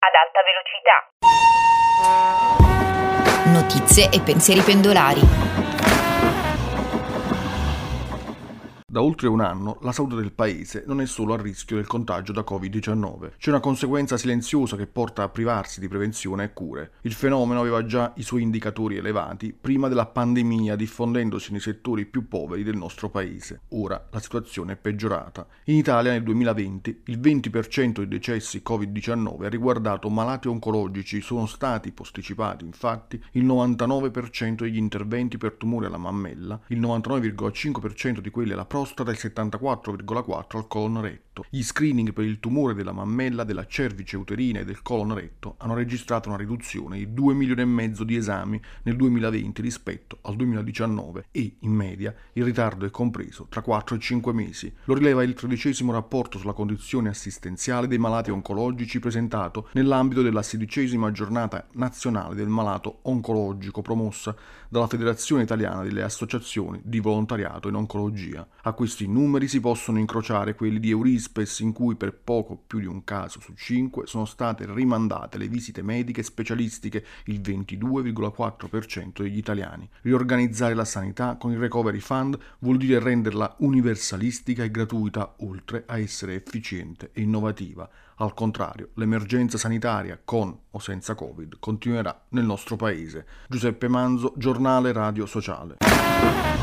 ad alta velocità. Notizie e pensieri pendolari. Da oltre un anno la salute del paese non è solo a rischio del contagio da Covid-19. C'è una conseguenza silenziosa che porta a privarsi di prevenzione e cure. Il fenomeno aveva già i suoi indicatori elevati prima della pandemia, diffondendosi nei settori più poveri del nostro paese. Ora la situazione è peggiorata. In Italia nel 2020 il 20% dei decessi Covid-19 ha riguardato malati oncologici. Sono stati posticipati infatti il 99% degli interventi per tumore alla mammella, il 99,5% di quelli alla prostata e il 74,4% al colon retto. Gli screening per il tumore della mammella, della cervice uterina e del colon retto hanno registrato una riduzione di 2,5 milioni di esami nel 2020 rispetto al 2019 e, in media, il ritardo è compreso tra 4 e 5 mesi. Lo rileva il 13° rapporto sulla condizione assistenziale dei malati oncologici presentato nell'ambito della 16ª giornata nazionale del malato oncologico promossa dalla Federazione Italiana delle Associazioni di Volontariato in Oncologia. A questi numeri si possono incrociare quelli di Eurispes, in cui per poco più di un caso su 5 sono state rimandate le visite mediche specialistiche, il 22,4% degli italiani. Riorganizzare la sanità con il Recovery Fund vuol dire renderla universalistica e gratuita, oltre a essere efficiente e innovativa. Al contrario, l'emergenza sanitaria, con o senza Covid, continuerà nel nostro paese. Giuseppe Manzo, Giornale Radio Sociale.